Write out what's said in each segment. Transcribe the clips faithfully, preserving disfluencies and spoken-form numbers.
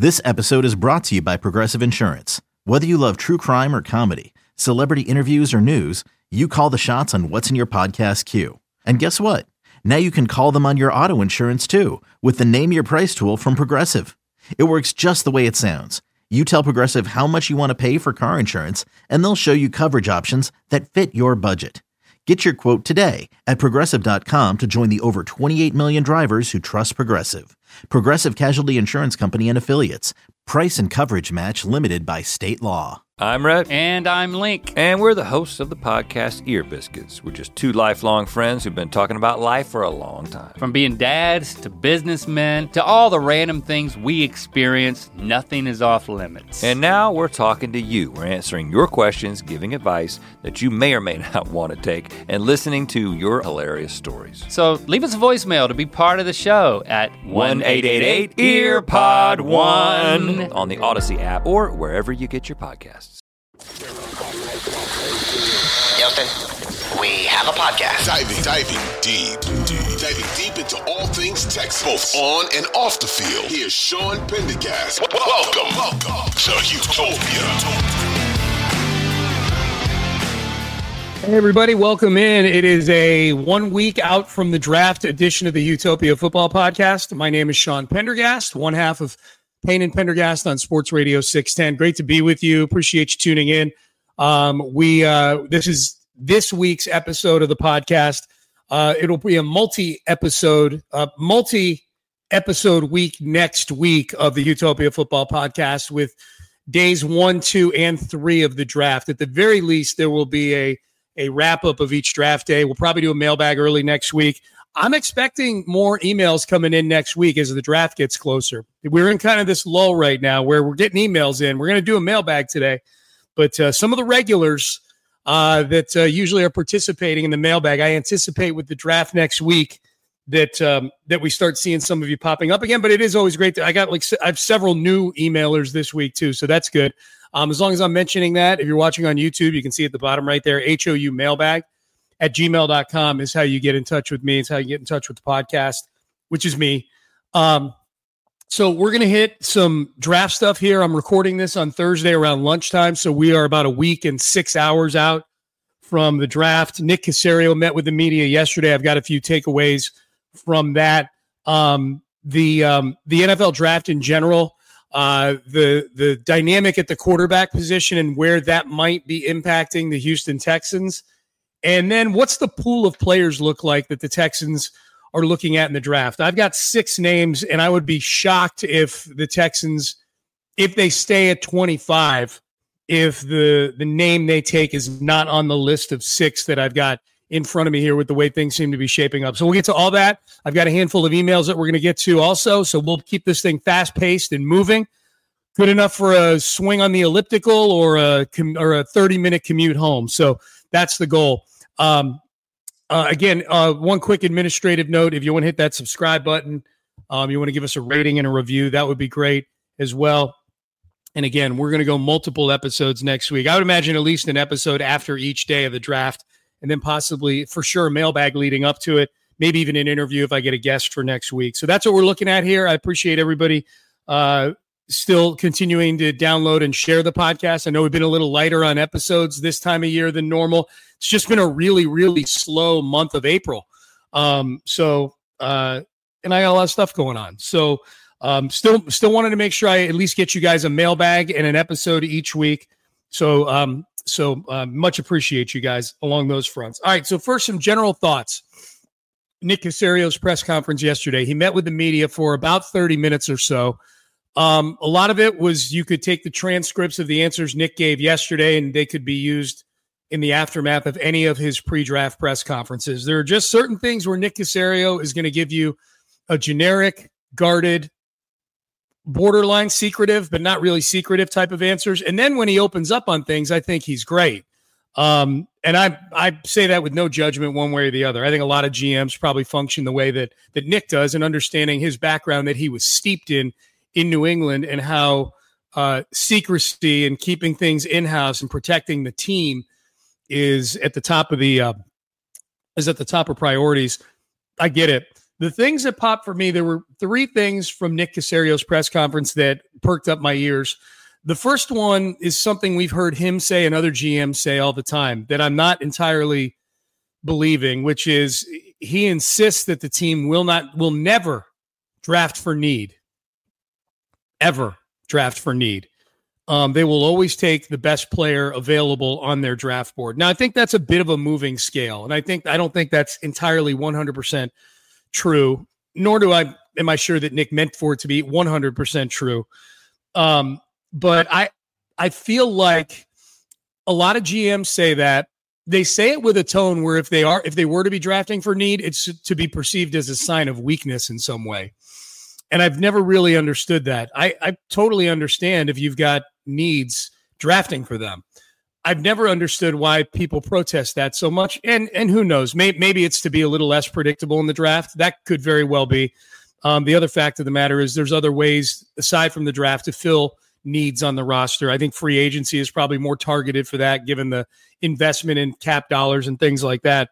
This episode is brought to you by Progressive Insurance. Whether you love true crime or comedy, celebrity interviews or news, you call the shots on what's in your podcast queue. And guess what? Now you can call them on your auto insurance too with the Name Your Price tool from Progressive. It works just the way it sounds. You tell Progressive how much you want to pay for car insurance, and they'll show you coverage options that fit your budget. Get your quote today at Progressive dot com to join the over twenty-eight million drivers who trust Progressive. Progressive Casualty Insurance Company and Affiliates. Price and coverage match limited by state law. I'm Rhett. And I'm Link. And we're the hosts of the podcast Ear Biscuits. We're just two lifelong friends who've been talking about life for a long time. From being dads to businessmen to all the random things we experience, nothing is off limits. And now we're talking to you. We're answering your questions, giving advice that you may or may not want to take, and listening to your hilarious stories. So leave us a voicemail to be part of the show at one eight eight eight E A R P O D one on the Odyssey app or wherever you get your podcasts. Houston, we have a podcast. Diving, diving deep, deep, diving deep into all things Texas, both on and off the field. Here's Sean Pendergast. Welcome, welcome to Utopia. Hey everybody, welcome in. It is a one week out from the draft edition of the Utopia Football Podcast. My name is Sean Pendergast, one half of Payne and Pendergast on Sports Radio six ten. Great to be with you. Appreciate you tuning in. Um, we uh, this is this week's episode of the podcast. Uh, it'll be a multi-episode, uh, multi-episode week next week of the Utopia Football Podcast with days one, two, and three of the draft. At the very least, there will be a a wrap-up of each draft day. We'll probably do a mailbag early next week. I'm expecting more emails coming in next week as the draft gets closer. We're in kind of this lull right now where we're getting emails in. We're going to do a mailbag today, but uh, some of the regulars uh, that uh, usually are participating in the mailbag, I anticipate with the draft next week that um, that we start seeing some of you popping up again. But it is always great. To, I got like I have several new emailers this week too, so that's good. Um, as long as I'm mentioning that, if you're watching on YouTube, you can see at the bottom right there, H O U mailbag at gmail dot com is how you get in touch with me. It's how you get in touch with the podcast, which is me. Um, so we're going to hit some draft stuff here. I'm recording this on Thursday around lunchtime, so we are about a week and six hours out from the draft. Nick Caserio met with the media yesterday. I've got a few takeaways from that. Um, the um, the N F L draft in general, uh, the the dynamic at the quarterback position and where that might be impacting the Houston Texans. And then what's the pool of players look like that the Texans are looking at in the draft? I've got six names, and I would be shocked if the Texans, if they stay at twenty-five, if the, the name they take is not on the list of six that I've got in front of me here with the way things seem to be shaping up. So we'll get to all that. I've got a handful of emails that we're going to get to also, so we'll keep this thing fast-paced and moving. Good enough for a swing on the elliptical or a or a thirty-minute commute home. So that's the goal. Um, uh, again, uh, one quick administrative note. If you want to hit that subscribe button, um, you want to give us a rating and a review, that would be great as well. And again, we're going to go multiple episodes next week. I would imagine at least an episode after each day of the draft, and then possibly for sure a mailbag leading up to it, maybe even an interview if I get a guest for next week. So that's what we're looking at here. I appreciate everybody uh, still continuing to download and share the podcast. I know we've been a little lighter on episodes this time of year than normal. It's just been a really, really slow month of April. Um, so, uh, and I got a lot of stuff going on. So, um, still, still wanted to make sure I at least get you guys a mailbag and an episode each week. So, um, so uh, much appreciate you guys along those fronts. All right. So first, some general thoughts. Nick Caserio's press conference yesterday. He met with the media for about thirty minutes or so. Um, a lot of it was you could take the transcripts of the answers Nick gave yesterday, and they could be used in the aftermath of any of his pre-draft press conferences. There are just certain things where Nick Caserio is going to give you a generic, guarded, borderline secretive, but not really secretive type of answers. And then when he opens up on things, I think he's great. Um, and I I say that with no judgment one way or the other. I think a lot of G Ms probably function the way that that Nick does, and understanding his background that he was steeped in in New England and how uh, secrecy and keeping things in-house and protecting the team is at the top of the uh, is at the top of priorities. I get it. The things that popped for me, there were three things from Nick Caserio's press conference that perked up my ears. The first one is something we've heard him say and other G Ms say all the time that I'm not entirely believing, which is he insists that the team will not, will never draft for need, ever draft for need. Um, they will always take the best player available on their draft board. Now, I think that's a bit of a moving scale, and I think I don't think that's entirely one hundred percent true. Nor do I am I sure that Nick meant for it to be one hundred percent true. Um, but I I feel like a lot of G Ms say that. They say it with a tone where if they are, if they were to be drafting for need, it's to be perceived as a sign of weakness in some way. And I've never really understood that. I, I totally understand if you've got needs drafting for them. I've never understood why people protest that so much. And and who knows, maybe, maybe it's to be a little less predictable in the draft. That could very well be. Um, the other fact of the matter is there's other ways aside from the draft to fill needs on the roster. I think free agency is probably more targeted for that, given the investment in cap dollars and things like that.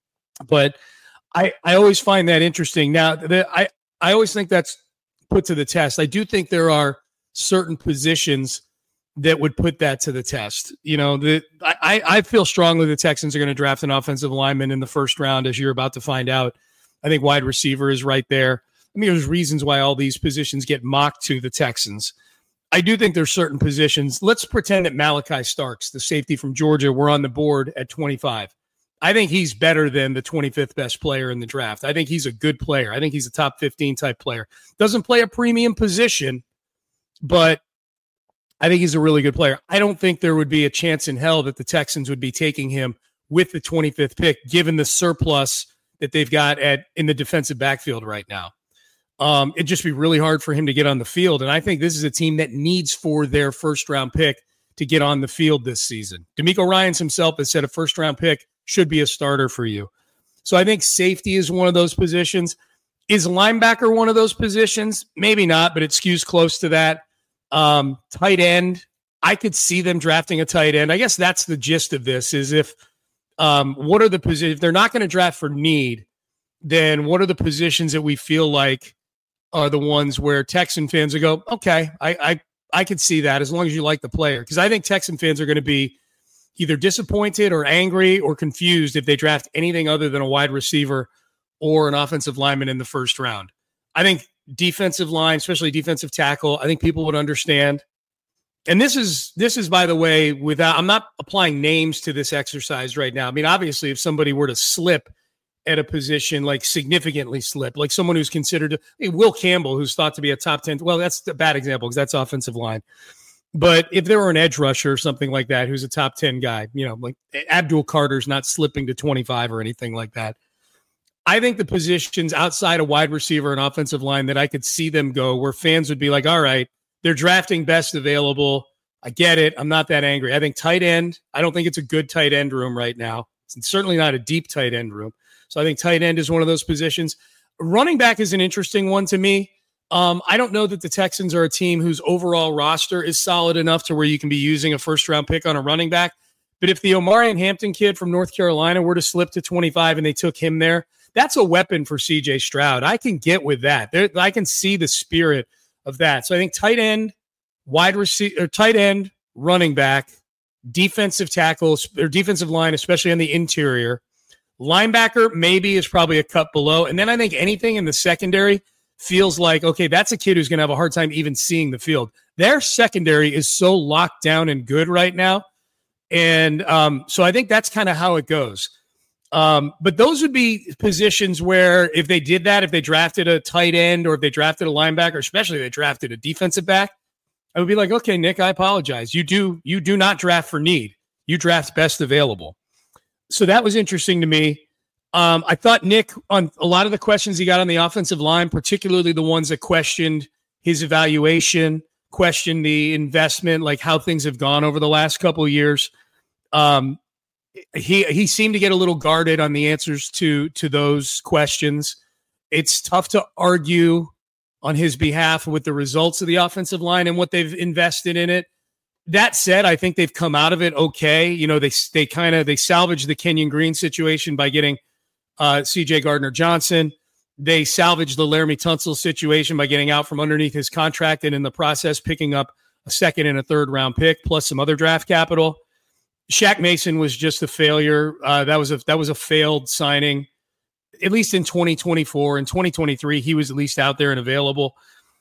But I, I always find that interesting. Now, the, I, I always think that's put to the test. I do think there are certain positions that would put that to the test. You know, the I, I feel strongly the Texans are going to draft an offensive lineman in the first round, as you're about to find out. I think wide receiver is right there. I mean, there's reasons why all these positions get mocked to the Texans. I do think there's certain positions. Let's pretend that Malachi Starks, the safety from Georgia, were on the board at twenty-five. I think he's better than the twenty-fifth best player in the draft. I think he's a good player. I think he's a top fifteen type player. Doesn't play a premium position, but I think he's a really good player. I don't think there would be a chance in hell that the Texans would be taking him with the twenty-fifth pick, given the surplus that they've got at in the defensive backfield right now. Um, it'd just be really hard for him to get on the field. And I think this is a team that needs for their first round pick to get on the field this season. DeMeco Ryans himself has said a first round pick should be a starter for you. So I think safety is one of those positions. Is linebacker one of those positions? Maybe not, but it skews close to that. Um, tight end, I could see them drafting a tight end. I guess that's the gist of this is if, um, what are the positions, if they're not going to draft for need, then what are the positions that we feel like are the ones where Texan fans will go, okay, I I, I could see that as long as you like the player. Because I think Texan fans are going to be either disappointed or angry or confused if they draft anything other than a wide receiver or an offensive lineman in the first round. I think defensive line, especially defensive tackle, I think people would understand. And this is, this is, by the way, without, I'm not applying names to this exercise right now. I mean, obviously, if somebody were to slip at a position, like significantly slip, like someone who's considered, hey, Will Campbell, who's thought to be a top ten. Well, that's a bad example because that's offensive line. But if there were an edge rusher or something like that, who's a top ten guy, you know, like Abdul Carter's not slipping to twenty-five or anything like that. I think the positions outside of wide receiver and offensive line that I could see them go where fans would be like, all right, they're drafting best available. I get it. I'm not that angry. I think tight end, I don't think it's a good tight end room right now. It's certainly not a deep tight end room. So I think tight end is one of those positions. Running back is an interesting one to me. Um, I don't know that the Texans are a team whose overall roster is solid enough to where you can be using a first-round pick on a running back. But if the Omarion Hampton kid from North Carolina were to slip to twenty-five and they took him there, that's a weapon for C J Stroud. I can get with that. There, I can see the spirit of that. So I think tight end, wide receiver, tight end, running back, defensive tackles, or defensive line, especially on the interior. Linebacker maybe is probably a cut below. And then I think anything in the secondary feels like, okay, that's a kid who's going to have a hard time even seeing the field. Their secondary is so locked down and good right now. And um, so I think that's kind of how it goes. Um, but those would be positions where if they did that, if they drafted a tight end or if they drafted a linebacker, especially if they drafted a defensive back, I would be like, okay, Nick, I apologize. You do, you do not draft for need. You draft best available. So that was interesting to me. Um, I thought Nick, on a lot of the questions he got on the offensive line, particularly the ones that questioned his evaluation, questioned the investment, like how things have gone over the last couple of years. Um, he he seemed to get a little guarded on the answers to to those questions. It's tough to argue on his behalf with the results of the offensive line and what they've invested in it. That said, I think they've come out of it okay. You know, they they kind of they salvaged the Kenyon Green situation by getting uh, C J Gardner-Johnson. They salvaged the Laramie Tunsil situation by getting out from underneath his contract and in the process picking up a second and a third round pick plus some other draft capital. Shaq Mason was just a failure. Uh, that was a that was a failed signing, at least in twenty twenty-four. In twenty twenty-three, he was at least out there and available.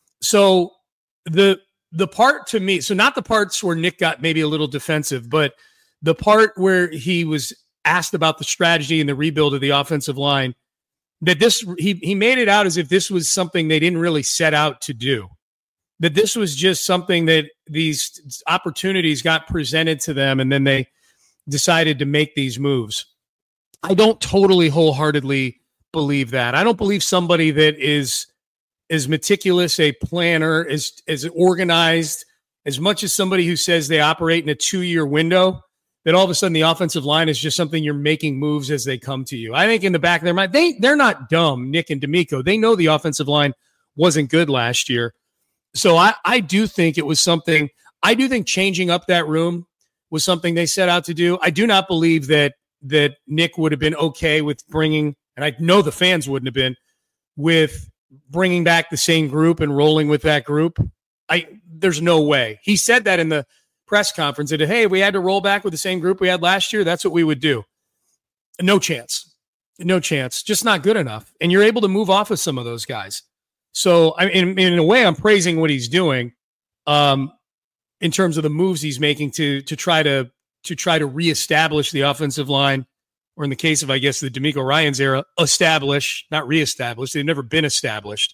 So the the part to me, so not the parts where Nick got maybe a little defensive, but the part where he was asked about the strategy and the rebuild of the offensive line, that this he he made it out as if this was something they didn't really set out to do. That this was just something that these opportunities got presented to them and then they decided to make these moves. I don't totally wholeheartedly believe that. I don't believe somebody that is as meticulous, a planner, as, as organized, as much as somebody who says they operate in a two-year window, that all of a sudden the offensive line is just something you're making moves as they come to you. I think in the back of their mind, they, they're not dumb, Nick and D'Amico. They know the offensive line wasn't good last year. So I, I do think it was something, I do think changing up that room was something they set out to do. I do not believe that that Nick would have been okay with bringing, and I know the fans wouldn't have been, with bringing back the same group and rolling with that group. I There's no way. He said that in the press conference that, hey, we had to roll back with the same group we had last year. That's what we would do. No chance. No chance. Just not good enough. And you're able to move off of some of those guys. So I in, in a way, I'm praising what he's doing um, in terms of the moves he's making to to try to to try to reestablish the offensive line, or in the case of, I guess, the D'Amico Ryans era, establish, not reestablish. They've never been established.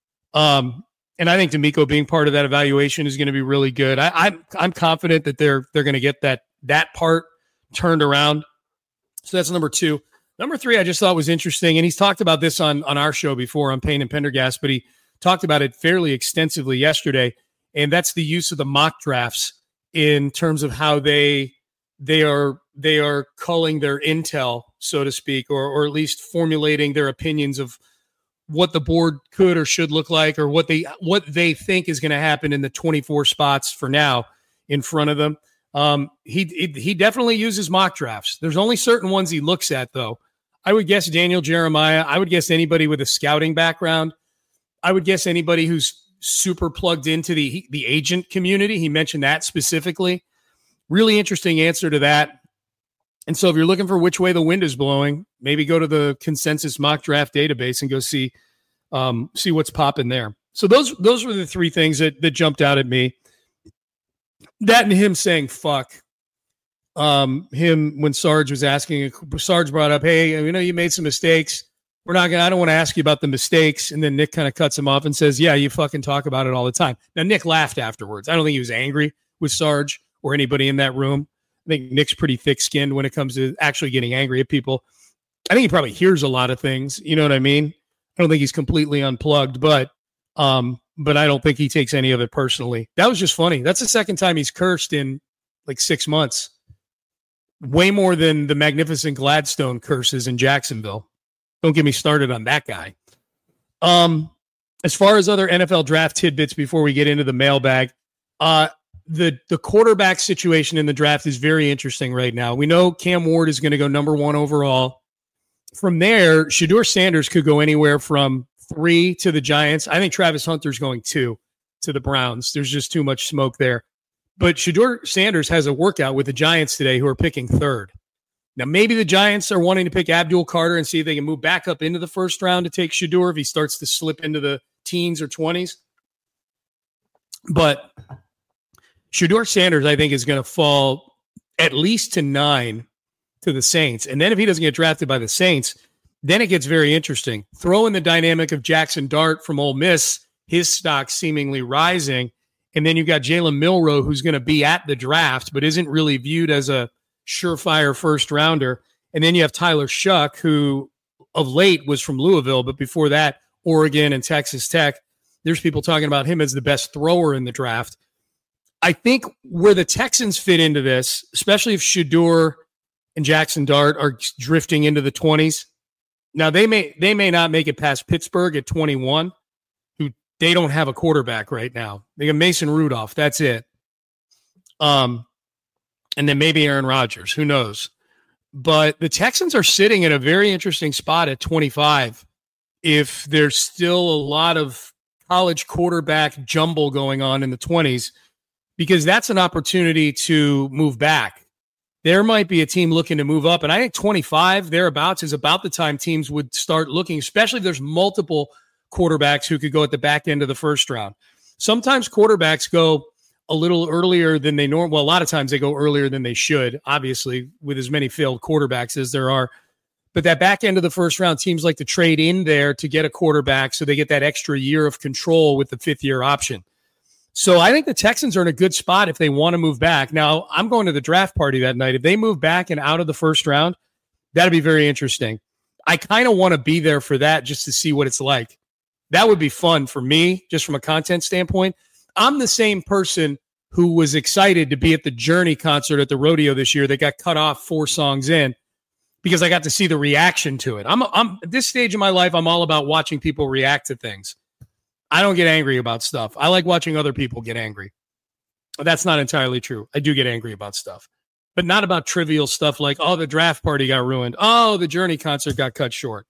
Um, and I think D'Amico being part of that evaluation is going to be really good. I, I'm I'm confident that they're they're going to get that that part turned around. So that's number two. Number three, I just thought was interesting, and he's talked about this on, on our show before on Payne and Pendergast, but he talked about it fairly extensively yesterday, and that's the use of the mock drafts in terms of how they they are they are culling their intel, so to speak, or or at least formulating their opinions of what the board could or should look like, or what they what they think is going to happen in the twenty-four spots for now in front of them. Um, he, he he definitely uses mock drafts. There's only certain ones he looks at, though. I would guess Daniel Jeremiah. I would guess anybody with a scouting background. I would guess anybody who's super plugged into the the agent community. He mentioned that specifically. Really interesting answer to that. And so if you're looking for which way the wind is blowing, maybe go to the consensus mock draft database and go see um, see what's popping there. So those those were the three things that that jumped out at me. That and him saying fuck. Um, him when Sarge was asking, Sarge brought up, hey, you know, you made some mistakes. We're not gonna, I don't want to ask you about the mistakes. And then Nick kind of cuts him off and says, yeah, you fucking talk about it all the time. Now, Nick laughed afterwards. I don't think he was angry with Sarge or anybody in that room. I think Nick's pretty thick-skinned when it comes to actually getting angry at people. I think he probably hears a lot of things. You know what I mean? I don't think he's completely unplugged, but um, but I don't think he takes any of it personally. That was just funny. That's the second time he's cursed in like six months. Way more than the magnificent Gladstone curses in Jacksonville. Don't get me started on that guy. Um, as far as other N F L draft tidbits before we get into the mailbag, uh, the the quarterback situation in the draft is very interesting right now. We know Cam Ward is going to go number one overall. From there, Shedeur Sanders could go anywhere from three to the Giants. I think Travis Hunter's going two to the Browns. There's just too much smoke there. But Shedeur Sanders has a workout with the Giants today who are picking third. Now, maybe the Giants are wanting to pick Abdul Carter and see if they can move back up into the first round to take Shedeur if he starts to slip into the teens or twenties. But Shedeur Sanders, I think, is going to fall at least to nine to the Saints. And then if he doesn't get drafted by the Saints, then it gets very interesting. Throw in the dynamic of Jackson Dart from Ole Miss, his stock seemingly rising. And then you've got Jalen Milroe, who's going to be at the draft, but isn't really viewed as a surefire first rounder. And then you have Tyler Shuck, who of late was from Louisville, but before that, Oregon and Texas Tech. There's people talking about him as the best thrower in the draft. I think where the Texans fit into this, especially if Shedeur and Jackson Dart are drifting into the twenties. Now, they may they may not make it past Pittsburgh at twenty-one, who they don't have a quarterback right now. They got Mason Rudolph. That's it. Um, and then maybe Aaron Rodgers. Who knows? But the Texans are sitting in a very interesting spot at twenty-five if there's still a lot of college quarterback jumble going on in the twenties, because that's an opportunity to move back. There might be a team looking to move up, and I think twenty-five thereabouts is about the time teams would start looking, especially if there's multiple quarterbacks who could go at the back end of the first round. Sometimes quarterbacks go a little earlier than they norm. Well, a lot of times they go earlier than they should, obviously, with as many failed quarterbacks as there are. But that back end of the first round, teams like to trade in there to get a quarterback so they get that extra year of control with the fifth year option. So I think the Texans are in a good spot if they want to move back. Now, I'm going to the draft party that night. If they move back and out of the first round, that'd be very interesting. I kind of want to be there for that just to see what it's like. That would be fun for me, just from a content standpoint. I'm the same person who was excited to be at the Journey concert at the rodeo this year that got cut off four songs in, because I got to see the reaction to it. I'm, I'm at this stage of my life, I'm all about watching people react to things. I don't get angry about stuff. I like watching other people get angry. But that's not entirely true. I do get angry about stuff, but not about trivial stuff like, oh, the draft party got ruined. Oh, the Journey concert got cut short.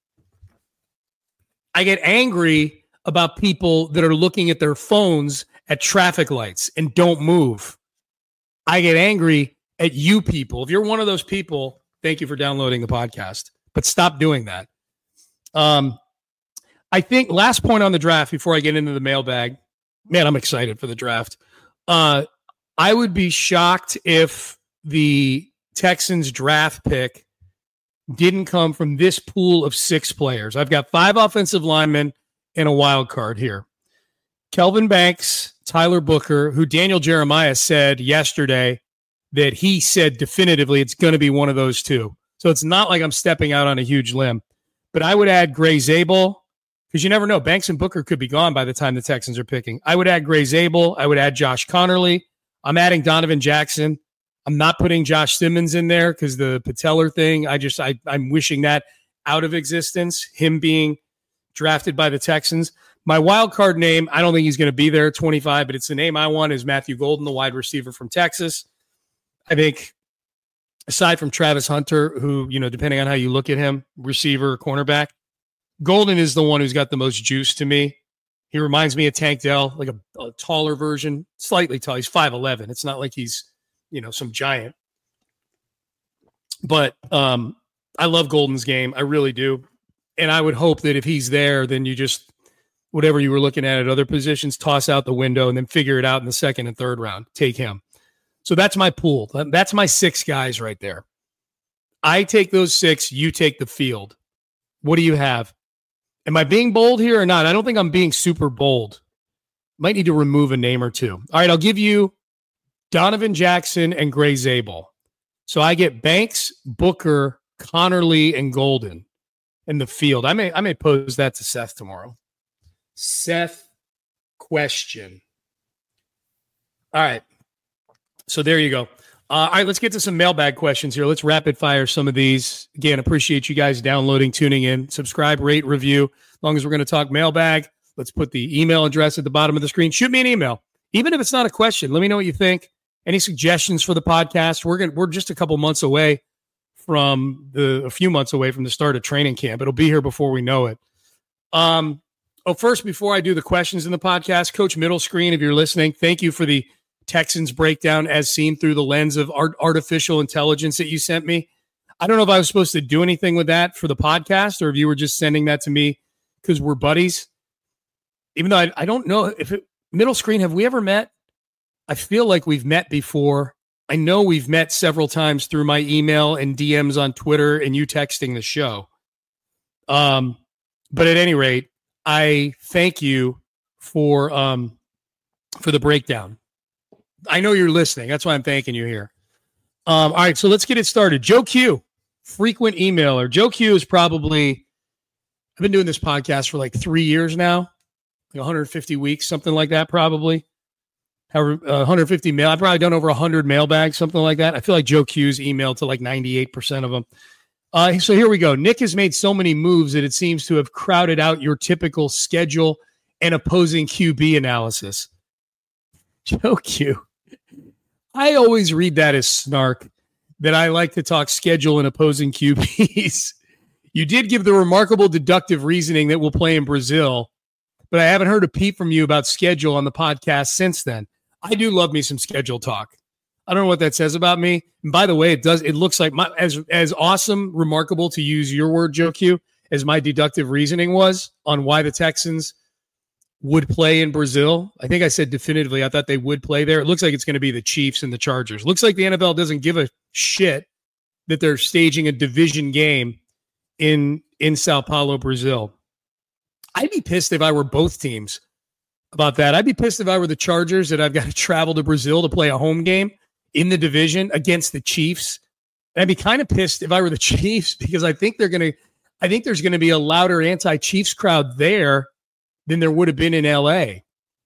I get angry about people that are looking at their phones at traffic lights and don't move. I get angry at you people. If you're one of those people, thank you for downloading the podcast, but stop doing that. Um, I think last point on the draft before I get into the mailbag, man, I'm excited for the draft. Uh, I would be shocked if the Texans draft pick didn't come from this pool of six players. I've got five offensive linemen and a wild card here. Kelvin Banks, Tyler Booker, who Daniel Jeremiah said yesterday that he said definitively it's going to be one of those two. So it's not like I'm stepping out on a huge limb. But I would add Gray Zabel, because you never know. Banks and Booker could be gone by the time the Texans are picking. I would add Gray Zabel. I would add Josh Connerly. I'm adding Donovan Jackson. I'm not putting Josh Simmons in there because the patellar thing, I just, I, I'm wishing that out of existence, him being drafted by the Texans. My wild card name, I don't think he's going to be there at twenty-five, but it's the name I want, is Matthew Golden, the wide receiver from Texas. I think aside from Travis Hunter, who, you know, depending on how you look at him, receiver, cornerback, Golden is the one who's got the most juice to me. He reminds me of Tank Dell, like a, a taller version, slightly tall. He's five eleven. It's not like he's, you know, some giant. But um, I love Golden's game. I really do. And I would hope that if he's there, then you just, whatever you were looking at at other positions, toss out the window and then figure it out in the second and third round. Take him. So that's my pool. That's my six guys right there. I take those six. You take the field. What do you have? Am I being bold here or not? I don't think I'm being super bold. Might need to remove a name or two. All right, I'll give you Donovan Jackson and Gray Zabel. So I get Banks, Booker, Connerly, and Golden in the field. I may I may pose that to Seth tomorrow. Seth, question. All right. So there you go. Uh, all right, let's get to some mailbag questions here. Let's rapid fire some of these. Again, appreciate you guys downloading, tuning in. Subscribe, rate, review. As long as we're going to talk mailbag, let's put the email address at the bottom of the screen. Shoot me an email. Even if it's not a question, let me know what you think. Any suggestions for the podcast? We're going we're just a couple months away from the a few months away from the start of training camp. It'll be here before we know it. Um. Oh, first, before I do the questions in the podcast, Coach Middle Screen, if you're listening, thank you for the Texans breakdown as seen through the lens of art, artificial intelligence that you sent me. I don't know if I was supposed to do anything with that for the podcast or if you were just sending that to me because we're buddies. Even though I, I don't know if it, Middle Screen, have we ever met? I feel like we've met before. I know we've met several times through my email and D Ms on Twitter and you texting the show. Um, but at any rate, I thank you for um, for the breakdown. I know you're listening. That's why I'm thanking you here. Um, all right, so let's get it started. Joe Q, frequent emailer. Joe Q is probably, I've been doing this podcast for like three years now, like one hundred fifty weeks, something like that probably. However, uh, one hundred fifty mail. I've probably done over one hundred mailbags, something like that. I feel like Joe Q's emailed to like ninety-eight percent of them. Uh, so here we go. Nick has made so many moves that it seems to have crowded out your typical schedule and opposing Q B analysis. Joe Q. I always read that as snark, that I like to talk schedule and opposing Q Bs. You did give the remarkable deductive reasoning that we'll play in Brazil, but I haven't heard a peep from you about schedule on the podcast since then. I do love me some schedule talk. I don't know what that says about me. And by the way, it does. It looks like my as as awesome, remarkable, to use your word, Joe Q, as my deductive reasoning was on why the Texans would play in Brazil. I think I said definitively I thought they would play there. It looks like it's going to be the Chiefs and the Chargers. Looks like the N F L doesn't give a shit that they're staging a division game in in Sao Paulo, Brazil. I'd be pissed if I were both teams about that. I'd be pissed if I were the Chargers that I've got to travel to Brazil to play a home game in the division against the Chiefs. And I'd be kind of pissed if I were the Chiefs because I think they're going to, I think there's going to be a louder anti-Chiefs crowd there than there would have been in L A.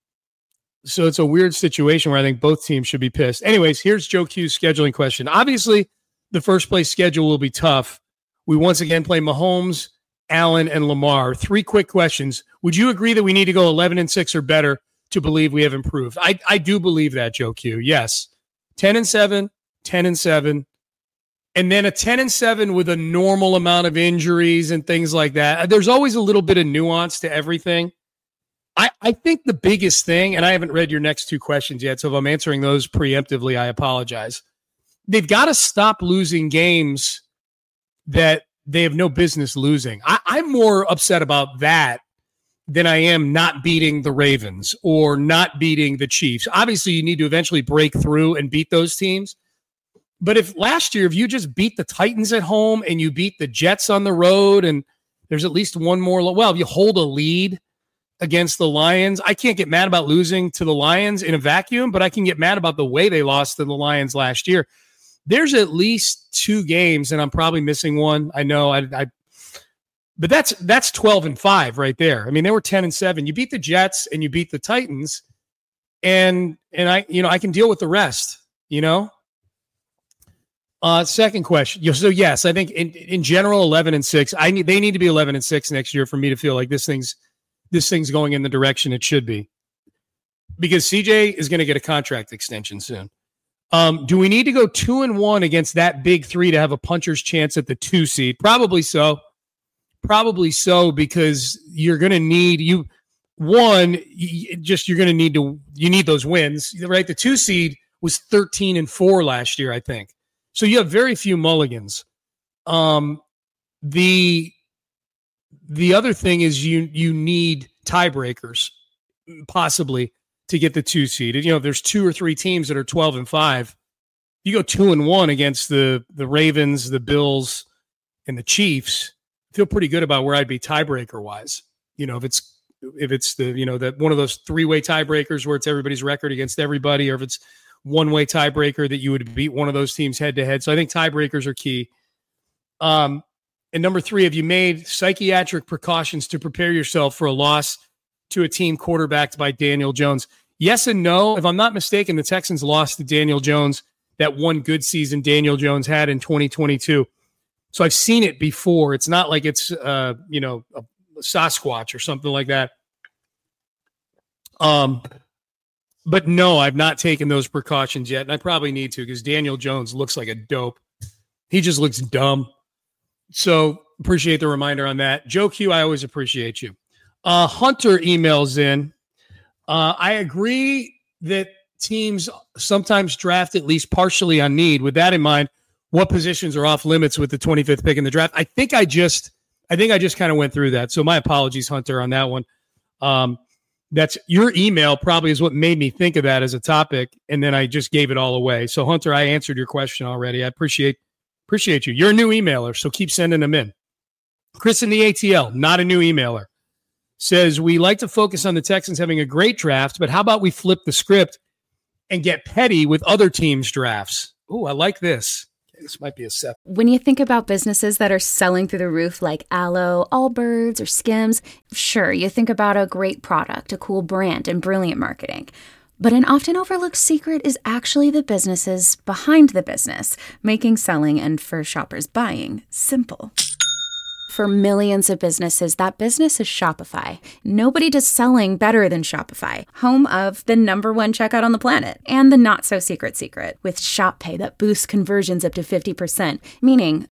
So it's a weird situation where I think both teams should be pissed. Anyways, here's Joe Q's scheduling question. Obviously, the first place schedule will be tough. We once again play Mahomes, Allen, and Lamar. Three quick questions. Would you agree that we need to go eleven and six or better to believe we have improved? I, I do believe that, Joe Q. Yes. ten and seven, ten and seven, and then a ten and seven with a normal amount of injuries and things like that. There's always a little bit of nuance to everything. I, I think the biggest thing, and I haven't read your next two questions yet, so if I'm answering those preemptively, I apologize. They've got to stop losing games that they have no business losing. I, I'm more upset about that than I am not beating the Ravens or not beating the Chiefs. Obviously, you need to eventually break through and beat those teams. But if last year, if you just beat the Titans at home and you beat the Jets on the road and there's at least one more, well, if you hold a lead against the Lions, I can't get mad about losing to the Lions in a vacuum, but I can get mad about the way they lost to the Lions last year. There's at least two games, and I'm probably missing one. I know, I, I but that's that's twelve and five right there. I mean, they were ten and seven. You beat the Jets and you beat the Titans, and and I, you know, I can deal with the rest. You know. Uh, second question. So yes, I think in in general, eleven and six. I need they need to be eleven and six next year for me to feel like this thing's this thing's going in the direction it should be, because C J is going to get a contract extension soon. Um, do we need to go two and one against that big three to have a puncher's chance at the two seed? Probably so. Probably so, because you're going to need you one, you, just you're going to need to you need those wins, right? The two seed was thirteen and four last year, I think. So you have very few mulligans. Um, the the other thing is you you need tiebreakers, possibly, to get the two seed. You know, if there's two or three teams that are twelve and five, you go two and one against the the Ravens, the Bills, and the Chiefs. I feel pretty good about where I'd be tiebreaker wise. You know, if it's if it's the you know that one of those three way tiebreakers where it's everybody's record against everybody, or if it's one way tiebreaker that you would beat one of those teams head to head. So I think tiebreakers are key. Um, and number three, have you made psychiatric precautions to prepare yourself for a loss to a team quarterbacked by Daniel Jones? Yes and no. If I'm not mistaken, the Texans lost to Daniel Jones that one good season Daniel Jones had in twenty twenty-two. So I've seen it before. It's not like it's, uh, you know, a Sasquatch or something like that. Um, but no, I've not taken those precautions yet, and I probably need to, because Daniel Jones looks like a dope. He just looks dumb. So appreciate the reminder on that. Joe Q, I always appreciate you. Uh, Hunter emails in. Uh, I agree that teams sometimes draft at least partially on need. With that in mind, what positions are off limits with the twenty-fifth pick in the draft? I think I just, I think I just kind of went through that. So my apologies, Hunter, on that one. Um, that's your email probably is what made me think of that as a topic, and then I just gave it all away. So Hunter, I answered your question already. I appreciate appreciate you. You're a new emailer, so keep sending them in. Chris in the A T L, not a new emailer, says, we like to focus on the Texans having a great draft, but how about we flip the script and get petty with other teams' drafts? Oh, I like this. This might be a step. When you think about businesses that are selling through the roof like Aloe, Allbirds, or Skims, sure, you think about a great product, a cool brand, and brilliant marketing. But an often overlooked secret is actually the businesses behind the business, making selling and, for shoppers, buying simple. For millions of businesses, that business is Shopify. Nobody does selling better than Shopify, home of the number one checkout on the planet, and the not-so-secret secret with Shop Pay that boosts conversions up to fifty percent, meaning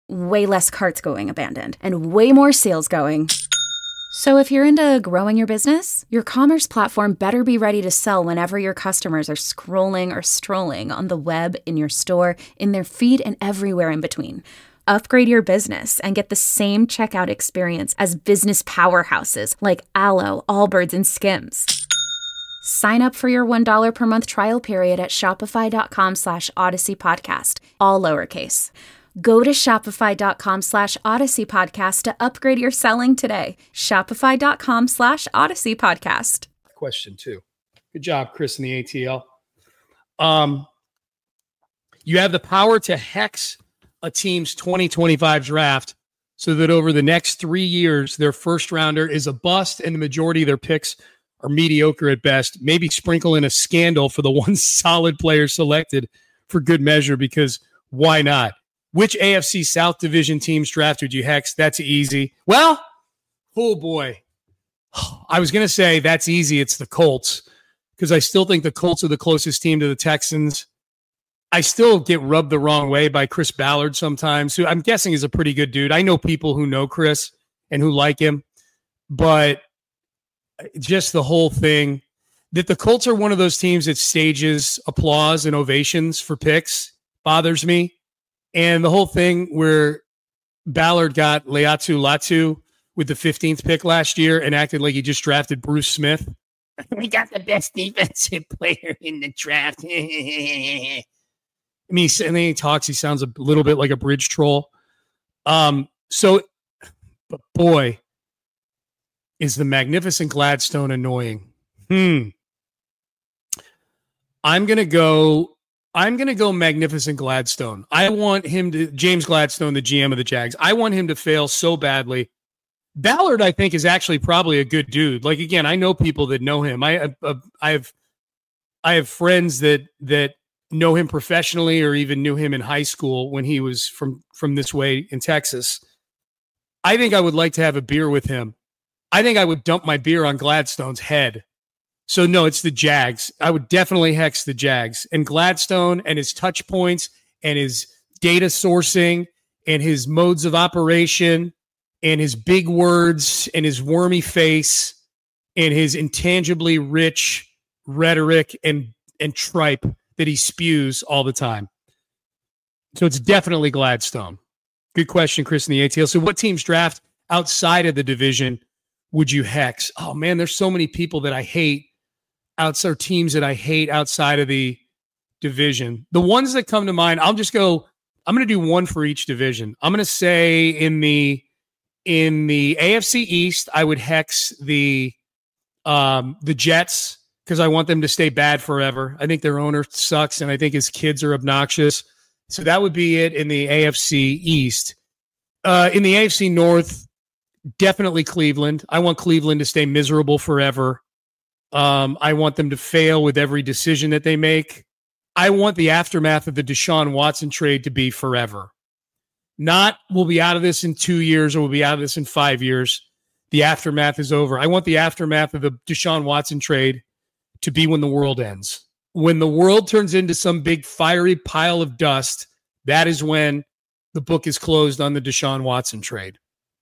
way less carts going abandoned, and way more sales going. So if you're into growing your business, your commerce platform better be ready to sell whenever your customers are scrolling or strolling on the web, in your store, in their feed, and everywhere in between. Upgrade your business and get the same checkout experience as business powerhouses like Allo, Allbirds, and Skims. Sign up for your one dollar per month trial period at shopify.com slash Odyssey Podcast, all lowercase. Go to shopify.com slash Odyssey Podcast to upgrade your selling today. Shopify.com slash Odyssey Podcast. Question two. Good job, Chris, in the A T L. Um, you have the power to hex a team's twenty twenty-five draft so that over the next three years, their first rounder is a bust and the majority of their picks are mediocre at best. Maybe sprinkle in a scandal for the one solid player selected for good measure, because why not? Which A F C South Division teams drafted you, Hex? That's easy. Well, oh boy. I was going to say that's easy. It's the Colts, because I still think the Colts are the closest team to the Texans. I still get rubbed the wrong way by Chris Ballard sometimes, who I'm guessing is a pretty good dude. I know people who know Chris and who like him, but just the whole thing that the Colts are one of those teams that stages applause and ovations for picks bothers me. And the whole thing where Ballard got Leatu Latu with the fifteenth pick last year and acted like he just drafted Bruce Smith. We got the best defensive player in the draft. I mean, and then he talks, he sounds a little bit like a bridge troll. Um, so, but boy, is the magnificent Gladstone annoying. Hmm. I'm going to go, I'm going to go magnificent Gladstone. I want him to, James Gladstone, the G M of the Jags, I want him to fail so badly. Ballard, I think, is actually probably a good dude. Like, again, I know people that know him. I, uh, I have, I have friends that, that know him professionally or even knew him in high school when he was from, from this way in Texas. I think I would like to have a beer with him. I think I would dump my beer on Gladstone's head. So, no, it's the Jags. I would definitely hex the Jags. And Gladstone and his touch points and his data sourcing and his modes of operation and his big words and his wormy face and his intangibly rich rhetoric and, and tripe that he spews all the time. So it's definitely Gladstone. Good question, Chris, in the A T L. So what teams draft outside of the division would you hex? Oh, man, there's so many people that I hate, outside teams that I hate outside of the division. The ones that come to mind, I'll just go, I'm going to do one for each division. I'm going to say in the in the A F C East, I would hex the um, the Jets because I want them to stay bad forever. I think their owner sucks, and I think his kids are obnoxious. So that would be it in the A F C East. Uh, in the A F C North, definitely Cleveland. I want Cleveland to stay miserable forever. Um, I want them to fail with every decision that they make. I want the aftermath of the Deshaun Watson trade to be forever. Not we'll be out of this in two years or we'll be out of this in five years. The aftermath is over. I want the aftermath of the Deshaun Watson trade to be when the world ends. When the world turns into some big fiery pile of dust, that is when the book is closed on the Deshaun Watson trade.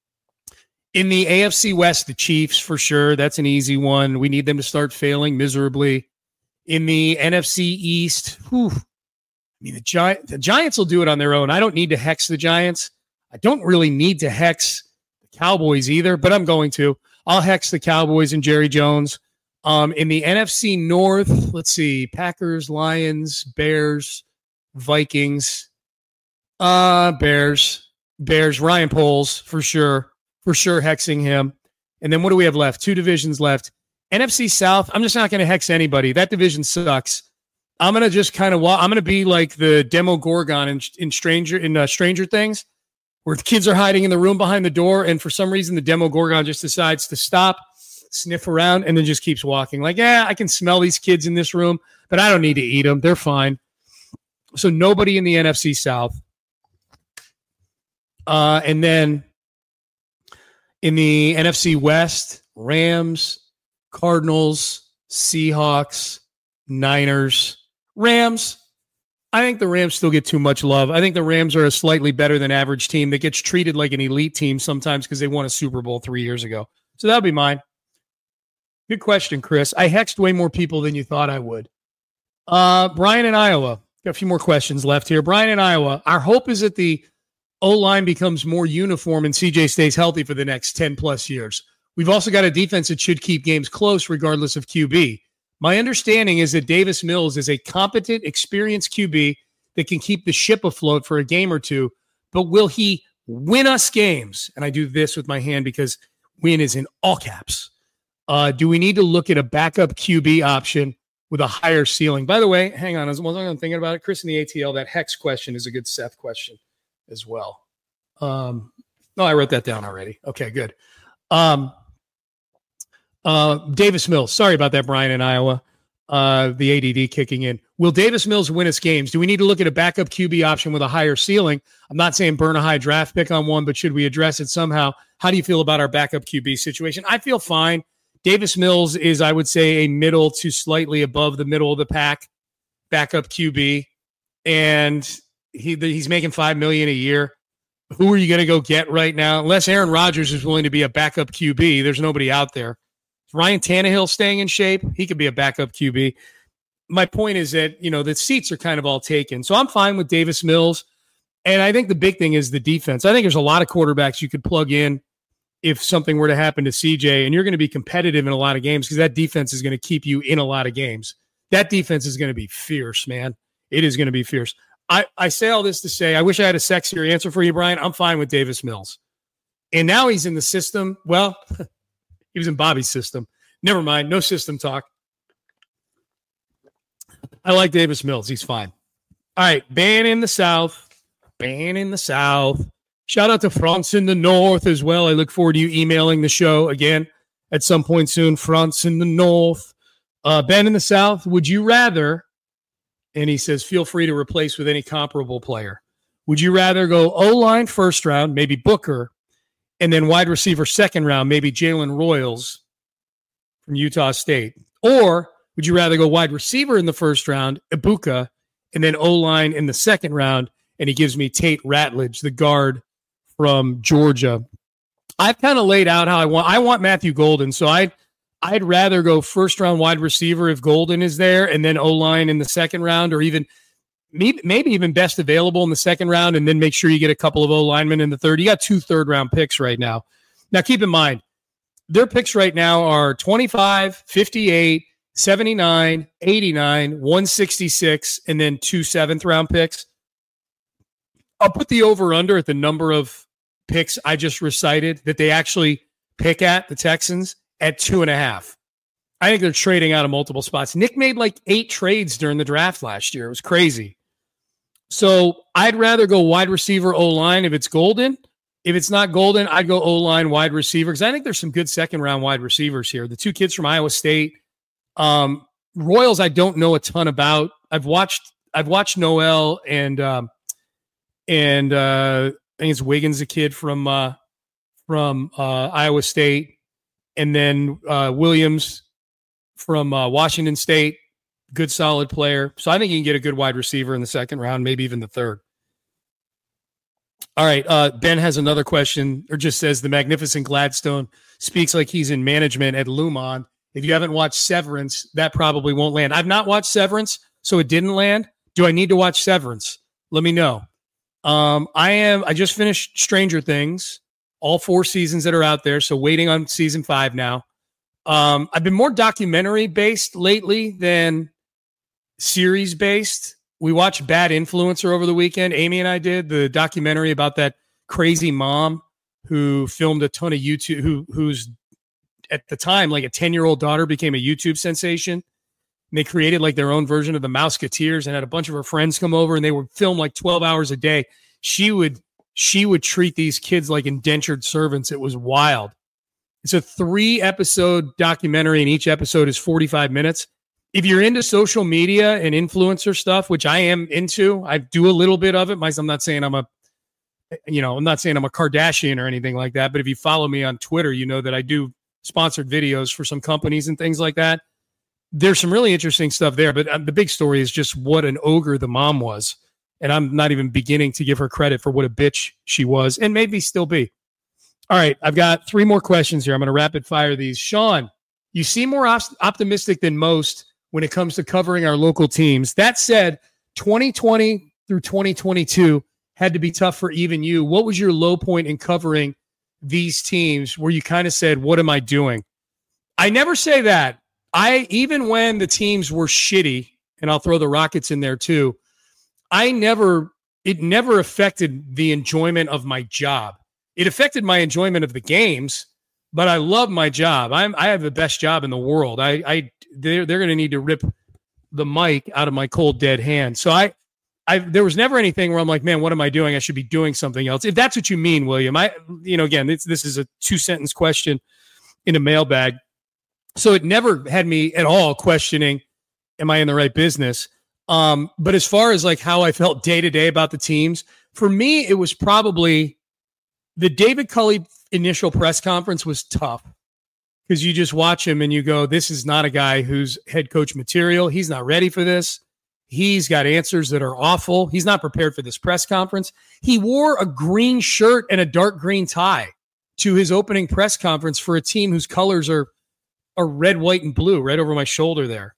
In the A F C West, the Chiefs, for sure. That's an easy one. We need them to start failing miserably. In the N F C East, whew, I mean, the, Gi- the Giants will do it on their own. I don't need to hex the Giants. I don't really need to hex the Cowboys either, but I'm going to. I'll hex the Cowboys and Jerry Jones. Um, in the N F C North, let's see, Packers, Lions, Bears, Vikings, uh, Bears, Bears, Ryan Poles, for sure. For sure, hexing him. And then what do we have left? Two divisions left. N F C South, I'm just not going to hex anybody. That division sucks. I'm going to just kind of, I'm going to be like the Demogorgon in, in Stranger in uh, Stranger Things, where the kids are hiding in the room behind the door, and for some reason the Demogorgon just decides to stop, sniff around, and then just keeps walking. Like, yeah, I can smell these kids in this room, but I don't need to eat them. They're fine. So nobody in the N F C South. Uh, and then in the N F C West, Rams, Cardinals, Seahawks, Niners, Rams. I think the Rams still get too much love. I think the Rams are a slightly better than average team that gets treated like an elite team sometimes because they won a Super Bowl three years ago. So that would be mine. Good question, Chris. I hexed way more people than you thought I would. Uh, Brian in Iowa. Got a few more questions left here. Brian in Iowa. Our hope is that the O-line becomes more uniform and C J stays healthy for the next ten plus years. We've also got a defense that should keep games close regardless of Q B. My understanding is that Davis Mills is a competent, experienced Q B that can keep the ship afloat for a game or two, but will he win us games? And I do this with my hand because win is in all caps. Uh, do we need to look at a backup Q B option with a higher ceiling? By the way, hang on. As long as I'm thinking about it, Chris in the A T L, that Hex question is a good Seth question as well. Um, no, I wrote that down already. Okay, good. Um, uh, Davis Mills. Sorry about that, Brian in Iowa. Uh, the A D D kicking in. Will Davis Mills win us games? Do we need to look at a backup Q B option with a higher ceiling? I'm not saying burn a high draft pick on one, but should we address it somehow? How do you feel about our backup Q B situation? I feel fine. Davis Mills is, I would say, a middle to slightly above the middle of the pack backup Q B, and he he's making five million dollars a year. Who are you going to go get right now? Unless Aaron Rodgers is willing to be a backup Q B, there's nobody out there. Is Ryan Tannehill staying in shape? He could be a backup Q B. My point is that, you know, the seats are kind of all taken. So I'm fine with Davis Mills. And I think the big thing is the defense. I think there's a lot of quarterbacks you could plug in if something were to happen to C J, and you're going to be competitive in a lot of games because that defense is going to keep you in a lot of games. That defense is going to be fierce, man. It is going to be fierce. I, I say all this to say, I wish I had a sexier answer for you, Brian. I'm fine with Davis Mills. And now he's in the system. Well, he was in Bobby's system. Never mind. No system talk. I like Davis Mills. He's fine. All right. Ban in the South. Ban in the South. Shout out to France in the North as well. I look forward to you emailing the show again at some point soon. France in the North. Uh, Ben in the South, would you rather, and he says, feel free to replace with any comparable player. Would you rather go O-line first round, maybe Booker, and then wide receiver second round, maybe Jalen Royals from Utah State? Or would you rather go wide receiver in the first round, Ibuka, and then O-line in the second round, and he gives me Tate Ratledge, the guard from Georgia? I've kind of laid out how I want. I want Matthew Golden, so I'd I'd rather go first round wide receiver if Golden is there, and then O-line in the second round, or even maybe, maybe even best available in the second round, and then make sure you get a couple of O-linemen in the third. You got two third round picks right now. Now keep in mind, their picks right now are twenty-five, fifty-eight, seventy-nine, eighty-nine, one sixty-six, and then two seventh round picks. I'll put the over under at the number of picks I just recited that they actually pick at, the Texans, at two and a half. I think they're trading out of multiple spots. Nick made like eight trades during the draft last year. It was crazy. So I'd rather go wide receiver O-line if it's Golden. If it's not Golden, I'd go O-line wide receiver because I think there's some good second round wide receivers here. The two kids from Iowa State. Um, Royals, I don't know a ton about. I've watched I've watched Noel and um, and uh, I think it's Wiggins, a kid from uh, from uh, Iowa State. And then uh, Williams from uh, Washington State, good solid player. So I think you can get a good wide receiver in the second round, maybe even the third. All right. Uh, Ben has another question, or just says the magnificent Gladstone speaks like he's in management at Lumon. If you haven't watched Severance, that probably won't land. I've not watched Severance, so it didn't land. Do I need to watch Severance? Let me know. Um, I am. I just finished Stranger Things. All four seasons that are out there, so waiting on season five now. Um, I've been more documentary-based lately than series-based. We watched Bad Influencer over the weekend. Amy and I did the documentary about that crazy mom who filmed a ton of YouTube, who who's at the time like a ten-year-old daughter became a YouTube sensation. And they created like their own version of the Mouseketeers and had a bunch of her friends come over, and they would film like twelve hours a day. She would She would treat these kids like indentured servants. It was wild. It's a three-episode documentary, and each episode is forty-five minutes. If you're into social media and influencer stuff, which I am into, I do a little bit of it. I'm not saying I'm a, you know, I'm not saying I'm a Kardashian or anything like that. But if you follow me on Twitter, you know that I do sponsored videos for some companies and things like that. there's some really interesting stuff there, but uh, the big story is just what an ogre the mom was. And I'm not even beginning to give her credit for what a bitch she was and maybe still be. All right, I've got three more questions here. I'm going to rapid fire these. Sean, you seem more op- optimistic than most when it comes to covering our local teams. That said, twenty twenty through twenty twenty-two had to be tough for even you. What was your low point in covering these teams where you kind of said, what am I doing? I never say that. I, even when the teams were shitty, and I'll throw the Rockets in there too, I never, it never affected the enjoyment of my job. It affected my enjoyment of the games, but I love my job. I'm, I have the best job in the world. I, I, they're, they're going to need to rip the mic out of my cold, dead hand. So I, I, there was never anything where I'm like, man, what am I doing? I should be doing something else. If that's what you mean, William, I, you know, again, this, this is a two sentence question in a mailbag. So it never had me at all questioning, am I in the right business? Um, but as far as like how I felt day to day about the teams, for me, it was probably the David Culley initial press conference was tough because you just watch him and you go, this is not a guy who's head coach material. He's not ready for this. He's got answers that are awful. He's not prepared for this press conference. He wore a green shirt and a dark green tie to his opening press conference for a team whose colors are, are red, white, and blue right over my shoulder there.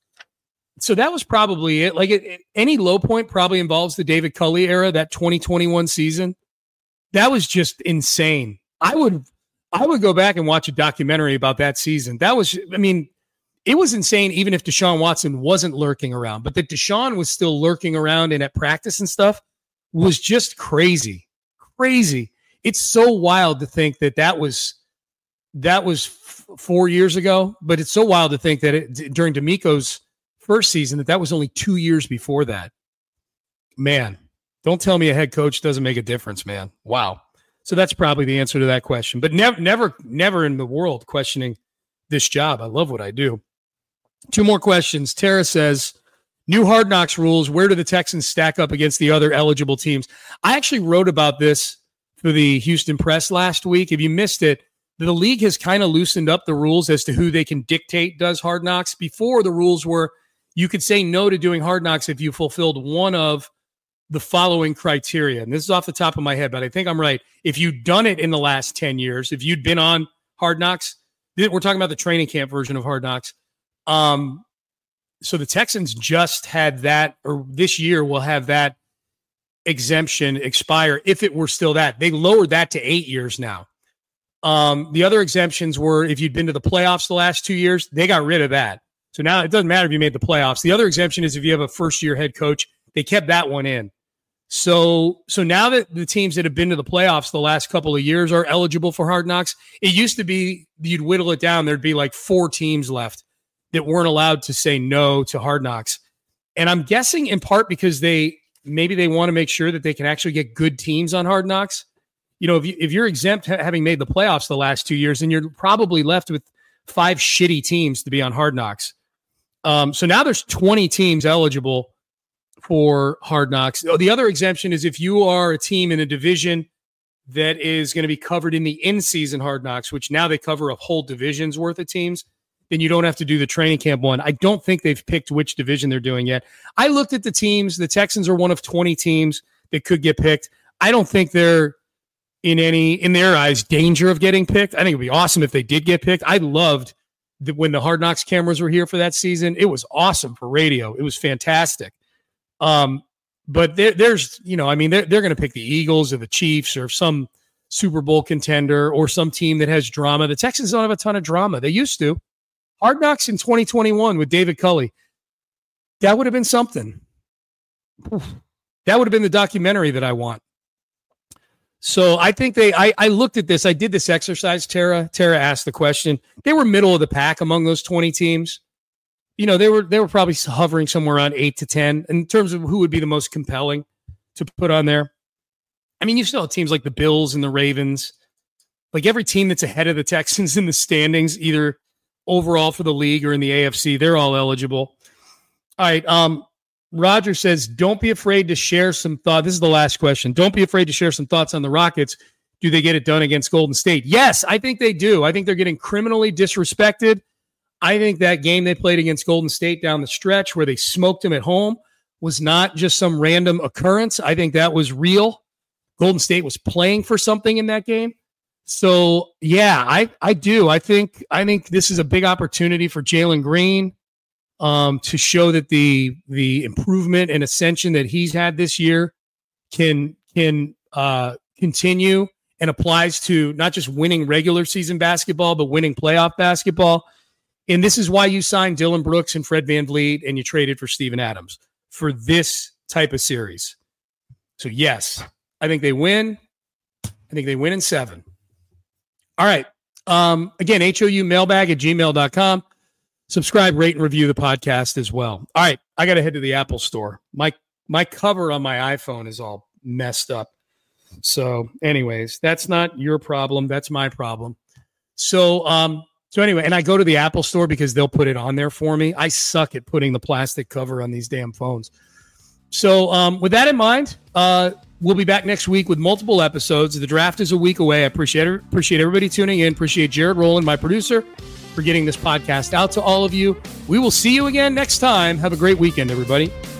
So that was probably it. Like it, it, any low point probably involves the David Culley era, that twenty twenty-one season. That was just insane. I would, I would go back and watch a documentary about that season. That was, I mean, it was insane. Even if Deshaun Watson wasn't lurking around, but that Deshaun was still lurking around and at practice and stuff was just crazy, crazy. It's so wild to think that that was, that was f- four years ago, but it's so wild to think that it, during D'Amico's first season, that that was only two years before that. Man, don't tell me a head coach doesn't make a difference, man. Wow. So that's probably the answer to that question, but never, never, never in the world questioning this job. I love what I do. Two more questions. Tara says, new Hard Knocks rules. Where do the Texans stack up against the other eligible teams? I actually wrote about this for the Houston Press last week. If you missed it, the league has kind of loosened up the rules as to who they can dictate does Hard Knocks. Before, the rules were you could say no to doing Hard Knocks if you fulfilled one of the following criteria. And this is off the top of my head, but I think I'm right. If you'd done it in the last ten years, if you'd been on Hard Knocks, we're talking about the training camp version of Hard Knocks. Um, so the Texans just had that, or this year will have that exemption expire if it were still that. They lowered that to eight years now. Um, the other exemptions were if you'd been to the playoffs the last two years, they got rid of that. So now it doesn't matter if you made the playoffs. The other exemption is if you have a first-year head coach. They kept that one in. So so now that the teams that have been to the playoffs the last couple of years are eligible for Hard Knocks, it used to be you'd whittle it down. There'd be like four teams left that weren't allowed to say no to Hard Knocks. And I'm guessing in part because they maybe they want to make sure that they can actually get good teams on Hard Knocks. You know, if, you, if you're exempt having made the playoffs the last two years, then you're probably left with five shitty teams to be on Hard Knocks. Um, so now there's twenty teams eligible for Hard Knocks. The other exemption is if you are a team in a division that is going to be covered in the in-season Hard Knocks, which now they cover a whole division's worth of teams, then you don't have to do the training camp one. I don't think they've picked which division they're doing yet. I looked at the teams. The Texans are one of twenty teams that could get picked. I don't think they're in any, in their eyes, danger of getting picked. I think it'd be awesome if they did get picked. I loved the, when the Hard Knocks cameras were here for that season. It was awesome for radio. It was fantastic. Um, but there, there's, you know, I mean, they're, they're going to pick the Eagles or the Chiefs or some Super Bowl contender or some team that has drama. The Texans don't have a ton of drama. They used to. Hard Knocks in twenty twenty-one with David Culley. That would have been something. That would have been the documentary that I want. So I think they, I, I looked at this. I did this exercise. Tara, Tara asked the question. They were middle of the pack among those twenty teams. You know, they were they were probably hovering somewhere around eight to ten in terms of who would be the most compelling to put on there. I mean, you still have teams like the Bills and the Ravens. Like every team that's ahead of the Texans in the standings, either overall for the league or in the A F C, they're all eligible. All right. Um, Roger says, don't be afraid to share some thought. This is the last question. Don't be afraid to share some thoughts on the Rockets. Do they get it done against Golden State? Yes, I think they do. I think they're getting criminally disrespected. I think that game they played against Golden State down the stretch where they smoked them at home was not just some random occurrence. I think that was real. Golden State was playing for something in that game. So, yeah, I, I do. I think I think this is a big opportunity for Jalen Green um, to show that the the improvement and ascension that he's had this year can can uh, continue and applies to not just winning regular season basketball, but winning playoff basketball. And this is why you signed Dylan Brooks and Fred VanVleet and you traded for Steven Adams for this type of series. So, yes, I think they win. I think they win in seven. All right. Um, again, H O U mailbag at gmail dot com. Subscribe, rate, and review the podcast as well. All right. I got to head to the Apple store. My, my cover on my iPhone is all messed up. So anyways, that's not your problem. That's my problem. So, um, so anyway, and I go to the Apple store because they'll put it on there for me. I suck at putting the plastic cover on these damn phones. So, um, with that in mind, uh, we'll be back next week with multiple episodes. The draft is a week away. I appreciate it. Appreciate everybody tuning in. Appreciate Jared Rowland, my producer, for getting this podcast out to all of you. We will see you again next time. Have a great weekend, everybody.